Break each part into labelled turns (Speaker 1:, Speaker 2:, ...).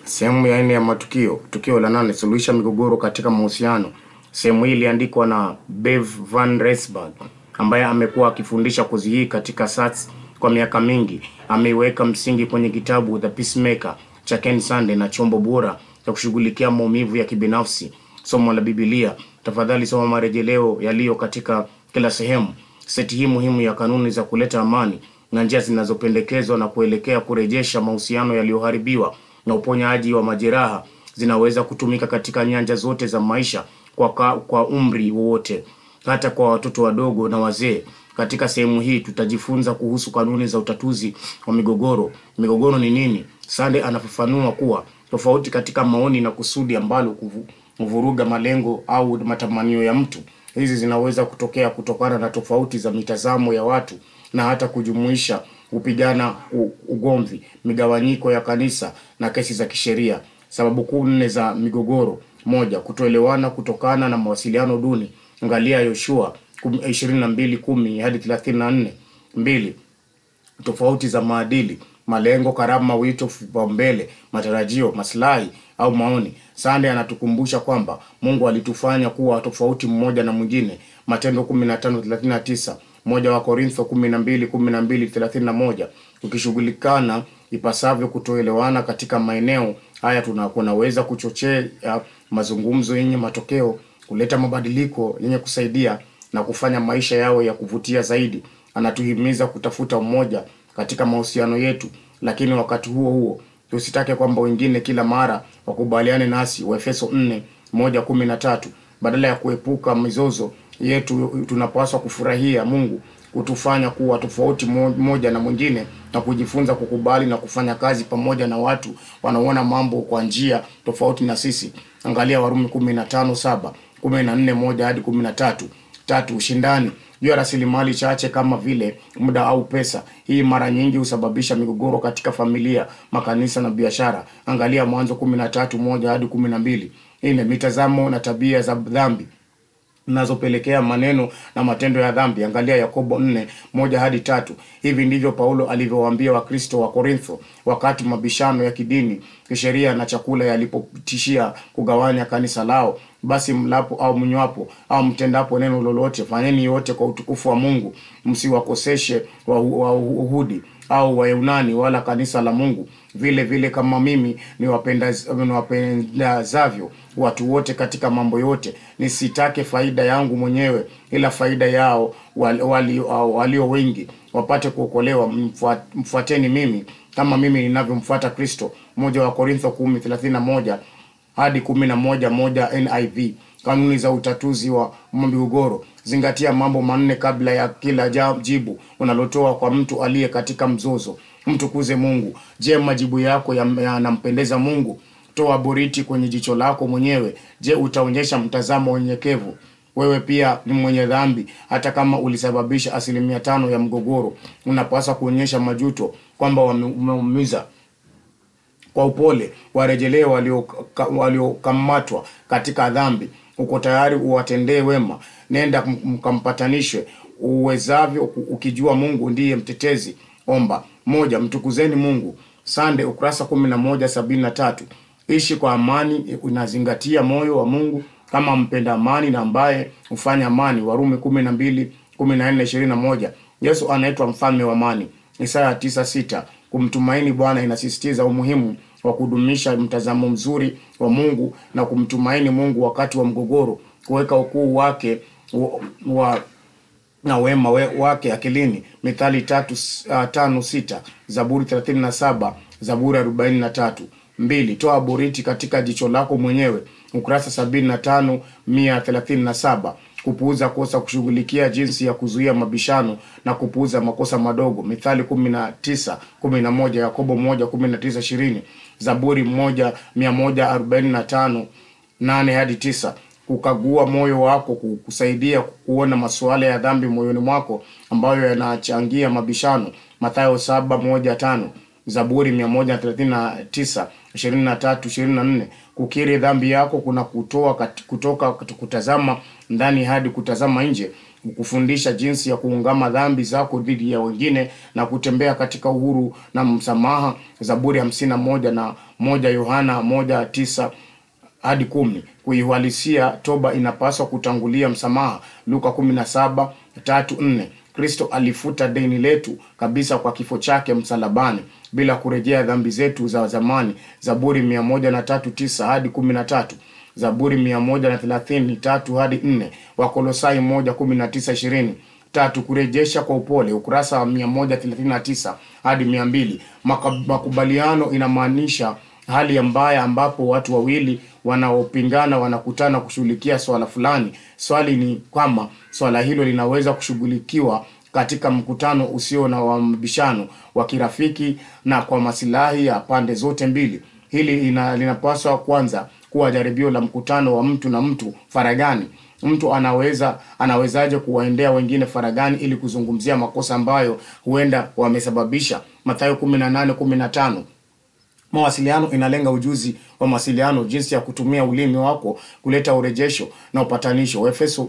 Speaker 1: Sehemu ya 4 ya matukio. Tukio la 8: suluhisha migogoro katika mahusiano. Sehemu hii iliandikwa na Bev Van Rensburg ambaye amekuwa akifundisha kozi hii katika SATS kwa miaka mingi. Ameiweka msingi kwenye kitabu The Peacemaker cha Ken Sande na chombo bora cha kushughulikia maumivu ya kibinafsi. Somo la Biblia. Tafadhali soma marejeleo yaliyo katika kila sehemu. Seti hii muhimu ya kanuni za kuleta amani na njia zinazopendekezwa na kuelekea kurejesha mahusiano yaliyoharibiwa na uponyaji wa majeraha zinaweza kutumika katika nyanja zote za maisha kwa umri wote, hata kwa watoto wadogo na wazee. Katika sehemu hii tutajifunza kuhusu kanuni za utatuzi wa migogoro. Migogoro ni nini? Sande anafafanua kuwa tofauti katika maoni na kusudi ambalo kuvuruga malengo au matamanio ya mtu. Hizi zinaweza kutokea kutokana na tofauti za mitazamo ya watu na hata kujumuisha kupigana, ugomvi, migawanyiko ya kanisa na kesi za kisheria. Sababu kuu 4 za migogoro. 1. Kutoelewana kutokana na mawasiliano duni. Angalia Yoshua 22:10 hadi 34. 2. Tofauti za maadili, malengo, karama, wito, vipaumbele, matarajio, maslahi au maoni. Sande anatukumbusha kwamba Mungu alitufanya kuwa tofauti mmoja na mwingine. Matendo 15:39. 1 wa Korintho 12:12-31. Ukishughulikana ipasavyo kutoelewana katika maeneo haya tunaweza kuchochea mazungumzo yenye matokeo, kuleta mabadiliko yenye kusaidia na kufanya maisha yao ya kuvutia zaidi. Anatuhimiza kutafuta umoja katika mahusiano yetu, lakini wakati huo huo tusitake kwamba wengine kila mara wakubaliane nasi. Waefeso 4:1-13. Badala ya kuepuka mizozo yetu tunapaswa kufurahia Mungu kutufanya kuwa tofauti mmoja na mwingine na kujifunza kukubali na kufanya kazi pamoja na watu wanaoona mambo kwa njia tofauti na sisi. Angalia Warumi 15:7, 14:1 hadi 13. 3. Ushindani juu ya rasilimali chache kama vile muda au pesa. Hii mara nyingi husababisha migogoro katika familia, makanisa na biashara. Angalia Mwanzo 13:1 hadi 12. 4. Mitazamo na tabia za dhambi zinazopelekea maneno na matendo ya dhambi. Angalia Yakobo 4:1 hadi 3. Hivi ndivyo Paulo alivyowaambia Wakristo wa Korintho wakati mabishano ya kidini, kisheria na chakula yalipotishia kugawanya kanisa lao. Basi mlapo au mnywapo au mtendapo neno lolote, fanyeni yote kwa utukufu wa Mungu. Msiwakoseshe Wayahudi au Wayunani wala kanisa la Mungu, vile vile kama mimi niwapendazavyo watu wote katika mambo yote. Nisitake faida yangu mwenyewe, ila faida yao walio wengi wapate kuokolewa. Mfuateni mimi kama mimi ninavyomfuata Kristo. 1 wa Korintho 10:31 hadi 11:1 NIV. Kanuni za utatuzi wa migogoro. Zingatia mambo 4 kabla ya kila jibu unalotoa kwa mtu aliye katika mzozo. Mtukuze Mungu. Je, majibu yako yanampendeza Mungu? Toa boriti kwenye jicho lako mwenyewe. Je, utaonyesha mtazamo unyenyekevu? Wewe pia ni mwenye dhambi. Hata kama ulisababisha 5% ya mgogoro, unapaswa kuonyesha majuto kwamba umeumiza. Kwa upole warejelee waliokamatwa katika dhambi. Uko tayari uwatendee wema. Nenda mkampatanishwe uwezavyo, ukijua Mungu ndiye mtetezi. Omba. 1. Mtukuzeni Mungu. Sande ukurasa 11:73. Ishi kwa amani, unazingatia moyo wa Mungu kama mpenda amani na ambaye hufanya amani. Warumi 12:14-21. Yesu anaitwa mfalme wa amani. Isaya 9:6. Kumtumaini Bwana inasisitiza umuhimu wa kudumisha mtazamo mzuri wa Mungu na kumtumaini Mungu wakati wa mgogoro, kuweka ukuu wake na wema wake akilini. Mithali 3:5-6, Zaburi 37, Zaburi 43. 2. Toa boriti katika jicho lako mwenyewe. Ukurasa 75-137. Kupuuza kosa, kushughulikia jinsi ya kuzuia mabishano na kupuuza makosa madogo. Mithali 19:11, Yakobo 1:19-20, Zaburi 145:8 hadi 9. Kukagua moyo wako kusaidia kuona masuala ya dhambi moyoni mwako ambayo yanachangia mabishano. Mathayo 7:1-5, Zaburi 139:23-24. Kukiri dhambi yako kuna kutoka kutazama ndani hadi kutazama nje. kukufundisha jinsi ya kuungama dhambi zako dhidi ya wengine na kutembea katika uhuru na msamaha. Zaburi 51 na 1 Yohana 1:9 hadi 10. Kuihalisia toba inapaswa kutangulia msamaha. Luka 17:3-4. Kristo alifuta deni letu kabisa kwa kifo chake msalabani bila kurejea dhambi zetu za zamani. Zaburi 103:9 hadi 13. Zaburi 133 hadi 4. Wakolosai 1:19-20. 3. Kurejesha kwa upole, ukurasa wa 139 hadi 200. Makubaliano inamaanisha hali mbaya ambapo watu wawili wanaopingana wanakutana kushughulikia swala fulani. Swali ni kwamba swala hilo linaweza kushughulikiwa katika mkutano usio na mabishano wa kirafiki na kwa maslahi ya pande zote mbili. Hili linapaswa kwanza kuwa jaribio la mkutano wa mtu na mtu faragani. Mtu anawezaje kuwaendea wengine faragani ili kuzungumzia makosa ambayo huenda wamesababisha? Mathayo 18:15. Mawasiliano inalenga ujuzi wa mawasiliano, jinsi ya kutumia ulimi wako kuleta urejesho na upatanisho. Efeso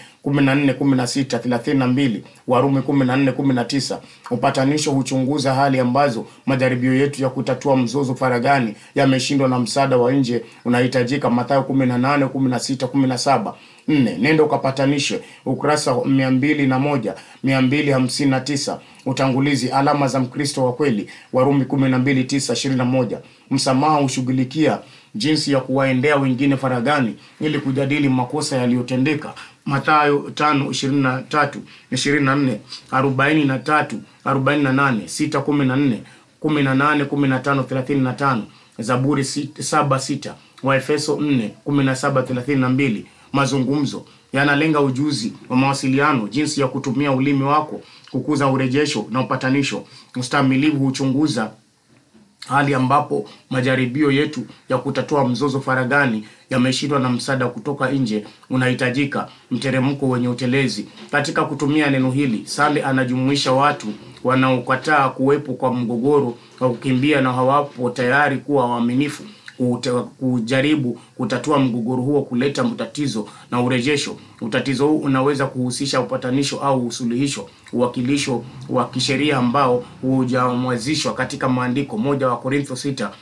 Speaker 1: 4:14-16-32, Warumi 14:19. Upatanisho huchunguza hali ambazo majaribio yetu ya kutatua mzozo faragani yameshindwa na msaada wa nje unahitajika. Mathayo 18:16-17. 4. Nenda ukapatanishe, ukurasa 201 259. Utangulizi, alama za Mkristo wa kweli, Warumi 12:9-21. Msamaha hushughulikia jinsi ya kuwaendea wengine faragani ili kujadili makosa yaliyotendeka. Mathayo 5:23-24, 43:48, 6:14, 18:15-35. Zaburi 7:6, Waefeso 4:17-32. Mazungumzo yanalenga ujuzi wa mawasiliano, jinsi ya kutumia ulimi wako kukuza urejesho na upatanisho. Mstahimilivu huchunguza hali ambapo majaribio yetu ya kutatua mzozo faragani yameshindwa na msaada kutoka nje unahitajika. Mteremko wenye utelezi. Katika kutumia neno hili, Sale anajumuisha watu wanaokataa kuwepo kwa mgogoro wa kukimbia na hawapo tayari kuwa waaminifu kujaribu kutatua mgogoro huo, kuleta mtatizo na urejesho. Utatizo huu unaweza kuhusisha upatanisho au usuluhisho, uwakilisho wa kisheria ambao hujamwazishwa katika maandiko. 1 Wakorintho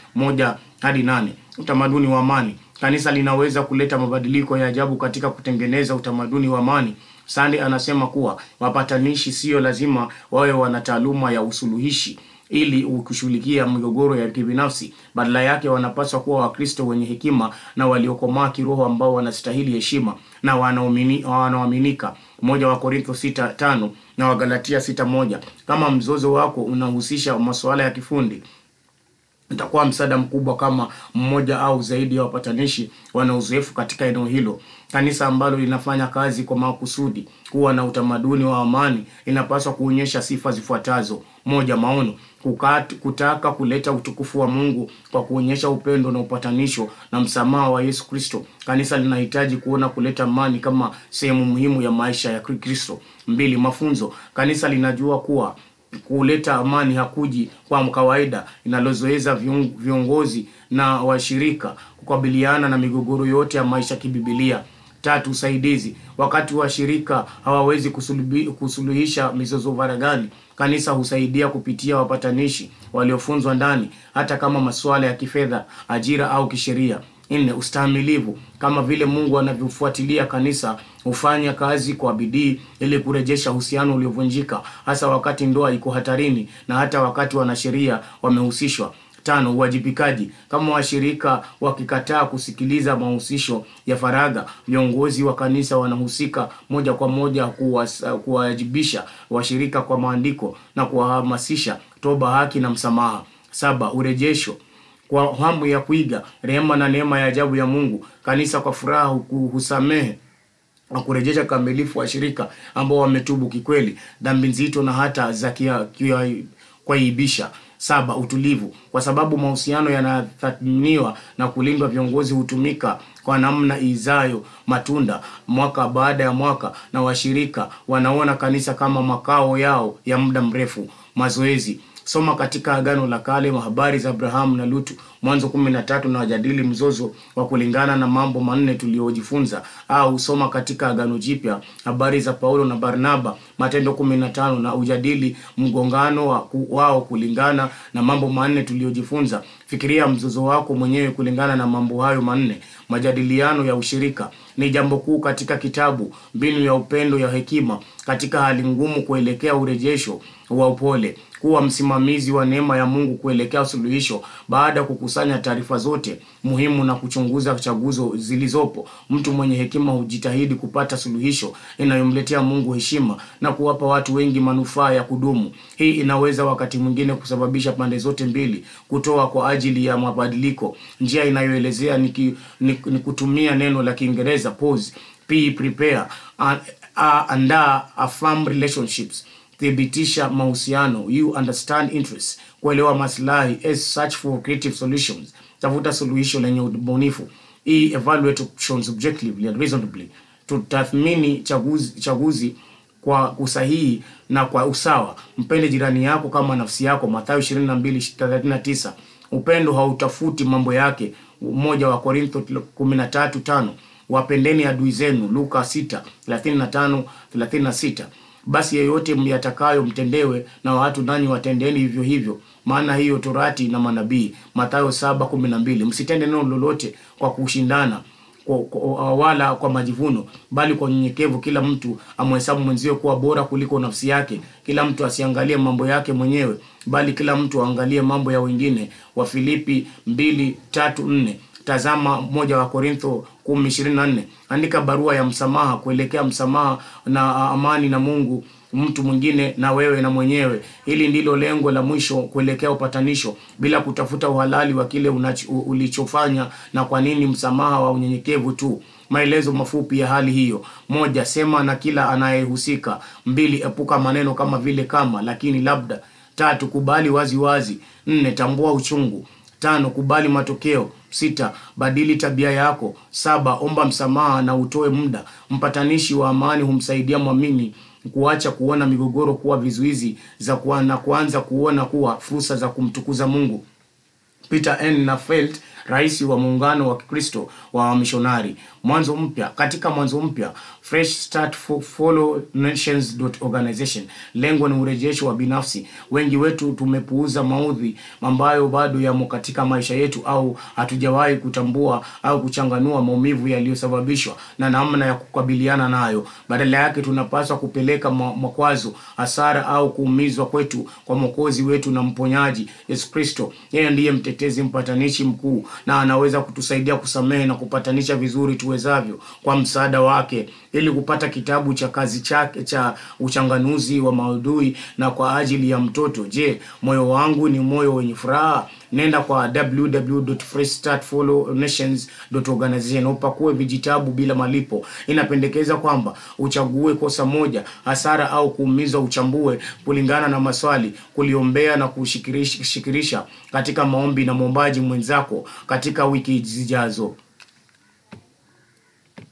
Speaker 1: 6:1-8. Utamaduni wa amani. Kanisa linaweza kuleta mabadiliko ya ajabu katika kutengeneza utamaduni wa amani. Sande anasema kuwa wapatanishi sio lazima wawe wana taaluma ya usuluhishi ili kushughulikia migogoro ya kibinafsi. Badala yake wanapaswa kuwa Wakristo wenye hekima na waliokomaa kiroho ambao wanastahili heshima na wanaoaminika. 1 Wakorintho 6:5 na Wagalatia 6:1. Kama mzozo wako unahusisha masuala ya kifundi, itakuwa msaada mkubwa kama mmoja au zaidi ya wapatanishi wana uzoefu katika eneo hilo. Kanisa ambalo linafanya kazi kwa makusudi kuwa na utamaduni wa amani inapaswa kuonyesha sifa zifuatazo. 1. Maono. Kutaka kuleta utukufu wa Mungu kwa kuonyesha upendo na upatanisho na msamaha wa Yesu Kristo. Kanisa linahitaji kuona kuleta amani kama sehemu muhimu ya maisha ya Kristo. 2. Mafunzo. Kanisa linajua kuwa kuleta amani hakuji kwa kawaida, inalozoeza viongozi na washirika kukabiliana na migogoro yote ya maisha kibibilia. 3. Usaidizi. Wakati washirika hawawezi kusuluhisha mizozo faragani, kanisa husaidia kupitia wapatanishi waliofunzwa ndani, hata kama masuala ya kifedha, ajira au kisheria. 4. Ustahimilivu. Kama vile Mungu anavyofuatilia, kanisa hufanya kazi kwa bidii ili kurejesha uhusiano uliovunjika, hasa wakati ndoa iko hatarini na hata wakati wanasheria wamehusishwa. 5. Uwajibikaji. Kama washirika wakikataa kusikiliza mahusisho ya faraga, viongozi wa kanisa wanahusika moja kwa moja kuwajibisha washirika kwa maandiko na kuwahamasisha toba, haki na msamaha. 7. Urejesho. Kwa hamu ya kuiga rehema na neema ya ajabu ya Mungu, kanisa kwa furaha husamehe na kurejesha kamilifu washirika ambao wametubu kikweli dhambi nzito na hata za kuaibisha. 7. Utulivu. Kwa sababu mahusiano yanathaminiwa na kulindwa, viongozi hutumika kwa namna izayo matunda mwaka baada ya mwaka, na washirika wanaona kanisa kama makao yao ya muda mrefu. Mazoezi. Soma katika Agano la Kale habari za Abrahamu na Lutu, Mwanzo 13 na wajadili mzozo wa kulingana na mambo manne tuliojifunza, au soma katika Agano Jipya habari za Paulo na Barnaba Matendo 15 na ujadili mgongano wao kulingana na mambo manne tuliojifunza. Fikiria mzozo wako mwenyewe kulingana na mambo hayo manne. Majadiliano ya ushirika ni jambo kuu katika kitabu. Mbinu ya upendo ya hekima katika hali ngumu kuelekea urejesho wa upole. Kuwa msimamizi wa neema ya Mungu kuelekea suluhisho baada ya kukusanya taarifa zote muhimu na kuchunguza chaguzo zilizopo. Mtu mwenye hekima hujitahidi kupata suluhisho inayomletea Mungu heshima na kuwapa watu wengi manufaa ya kudumu. Hii inaweza wakati mwingine kusababisha pande zote mbili kutoa kwa ajili ya mabadiliko. Njia inayoelezea ni kutumia neno la Kiingereza pause, prepare, andaa, affirm relationships. Thibitisha mahusiano, you understand interests, kuelewa maslahi, search for creative solutions, tafuta suluhisho lenye ubunifu, evaluate options objectively and reasonably, tutathmini chaguzi kwa usahihi na kwa usawa. Mpende jirani yako kama nafsi yako, Mathayo 22:39. Upendo hautafuti mambo yake, 1 wa Korintho 13:5. Wapendeni adui zenu, Luka 6:35-36. Basi yeyote myatakayo mtendewe na watu, nanyi watendeni hivyo hivyo, maana hiyo torati na manabii, Mathayo 7:12. Msitende neno lolote kwa kushindana wala kwa majivuno, bali kwa unyenyekevu kila mtu amhesabu mwenziwe kuwa bora kuliko nafsi yake. Kila mtu asiangalie mambo yake mwenyewe, bali kila mtu aangalie mambo ya wengine. Wa Filipi 2:3-4. Tazama 1 wa Korintho 10:24. Andika barua ya msamaha kuelekea msamaha na amani na Mungu, mtu mwingine na wewe na mwenyewe. Hili ndilo lengo la mwisho, kuelekea upatanisho bila kutafuta uhalali wa kile ulichofanya na kwa nini. Msamaha wa unyenyekevu tu. Maelezo mafupi ya hali hiyo: 1. Sema na kila anayehusika. 2. Epuka maneno kama vile kama, lakini, labda. 3. Kubali wazi wazi. 4. Tambua uchungu. 5. Kubali matokeo. 6. Badili tabia yako. 7. Omba msamaha na utoe muda. Mpatanishi wa amani humsaidia mwamini kuacha kuona migogoro kuwa vizuizi na kuanza kuona kuwa fursa za kumtukuza Mungu. Peter N. Nafelt, rais wa muungano wa Kristo wa mishonari. Mwanzo mpya. Katika Mwanzo mpya, Fresh Start for Follow Nations.organization, lengo ni urejesho wa binafsi. Wengi wetu tumepuuza maudhi ambayo bado yamo katika maisha yetu, au hatujawahi kutambua au kuchanganua maumivu yaliyosababishwa na namna ya kukabiliana nayo. Badala yake tunapaswa kupeleka makwazo, hasara au kuumizwa kwetu kwa Mwokozi wetu na mponyaji Yesu Kristo. Yeye ndiye mtetezi, mpatanishi mkuu, na anaweza kutusaidia kusamehe na kupatanisha vizuri tuwezavyo kwa msaada wake. Ili kupata kitabu cha kazi chake cha uchanganuzi wa maudhui na kwa ajili ya mtoto, je, moyo wangu ni moyo wenye furaha? Nenda kwa www.freshstartfollownations.organization upakue vijitabu bila malipo. Inapendekeza kwamba uchague kosa moja, hasara au kuumizwa, uchambue kulingana na maswali, kuliombea na kushikirisha katika maombi na mwombaji mwenzako katika wiki zijazo.